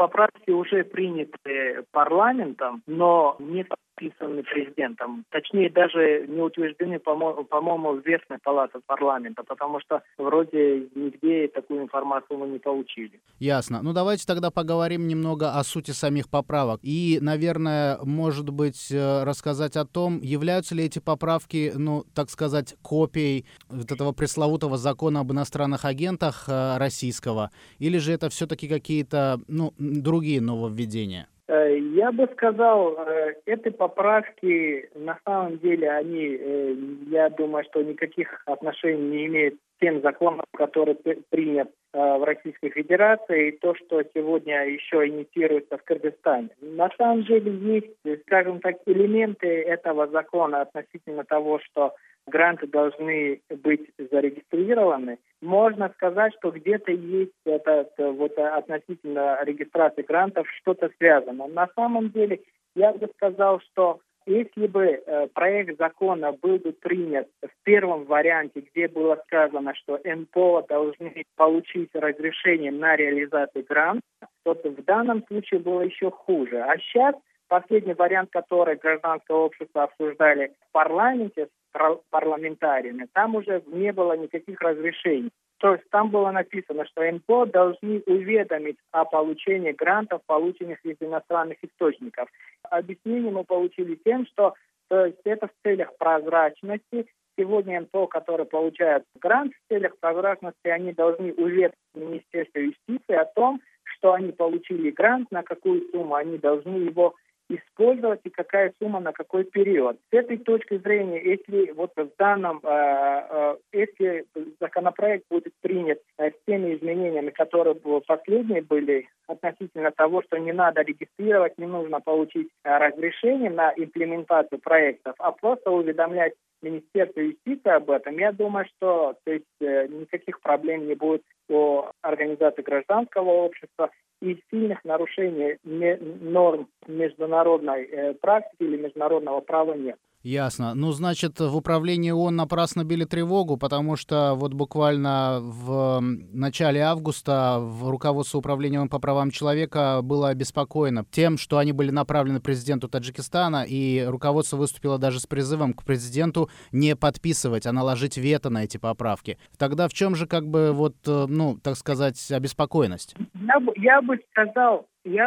поправки уже приняты парламентом, но не подписаны президентом. Точнее, даже не утверждены, по-моему, в Верхней палате парламента, потому что вроде нигде такую информацию мы не получили. Ясно. Ну, давайте тогда поговорим немного о сути самих поправок. И, наверное, может быть, рассказать о том, являются ли эти поправки, ну, так сказать, копией вот этого пресловутого закона об иностранных агентах российского, или же это все-таки какие-то, ну, другие нововведения? Я бы сказал, эти поправки, на самом деле, они, я думаю, что никаких отношений не имеют к тем законам, который принят в Российской Федерации, и то, что сегодня еще инициируется в Кыргызстане. На самом деле есть, скажем так, элементы этого закона относительно того, что гранты должны быть зарегистрированы. Можно сказать, что где-то есть относительно регистрации грантов что-то связано. На самом деле, я бы сказал, что если бы проект закона был бы принят в первом варианте, где было сказано, что НПО должны получить разрешение на реализацию гранта, то в данном случае было еще хуже. А сейчас последний вариант, который гражданское общество обсуждали в парламенте с парламентариями, там уже не было никаких разрешений. То есть там было написано, что НПО должны уведомить о получении грантов, полученных из иностранных источников. Объяснение мы получили тем, что то есть это в целях прозрачности. Сегодня НПО, которые получают грант в целях прозрачности, они должны уведомить Министерство юстиции о том, что они получили грант, на какую сумму они должны его использовать и какая сумма на какой период. С этой точки зрения, если вот в данном, если законопроект будет принят с теми изменениями, которые последние были относительно того, что не надо регистрировать, не нужно получить разрешение на имплементацию проектов, а просто уведомлять Министерство юстиции об этом, я думаю, что то есть, никаких проблем не будет по организации гражданского общества и сильных нарушений норм международной практики или международного права нет. Ясно. Ну, значит, в управлении ООН напрасно били тревогу, потому что вот буквально в начале августа в руководство управления ООН по правам человека было обеспокоено тем, что они были направлены президенту Таджикистана, и руководство выступило даже с призывом к президенту не подписывать, а наложить вето на эти поправки. Тогда в чем же, как бы, вот, ну, так сказать, обеспокоенность? Я бы сказал,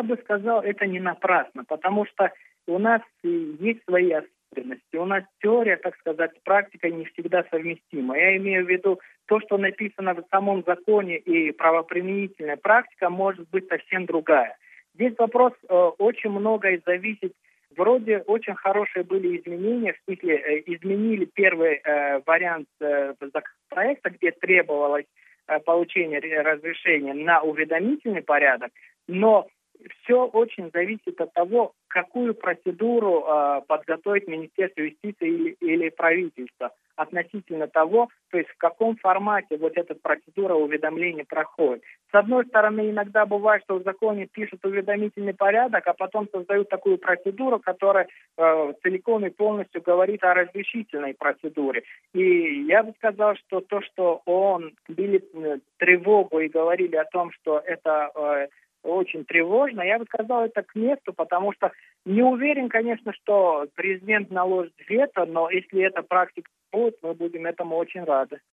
это не напрасно, потому что у нас есть свои особенности. У нас теория, так сказать, с практикой не всегда совместима. Я имею в виду то, что написано в самом законе, и правоприменительная практика может быть совсем другая. Здесь вопрос очень многое зависит. Вроде очень хорошие были изменения, в смысле изменили первый вариант законопроекта, где требовалось получение разрешения на уведомительный порядок, но все очень зависит от того, какую процедуру подготовить Министерство юстиции или правительство относительно того, то есть в каком формате вот эта процедура уведомления проходит. С одной стороны, иногда бывает, что в законе пишут уведомительный порядок, а потом создают такую процедуру, которая целиком и полностью говорит о разрешительной процедуре. И я бы сказал, что то, что ООН били тревогу и говорили о том, что это очень тревожно, я бы сказал, это к месту, потому что не уверен, конечно, что президент наложит вето, но если эта практика будет, мы будем этому очень рады.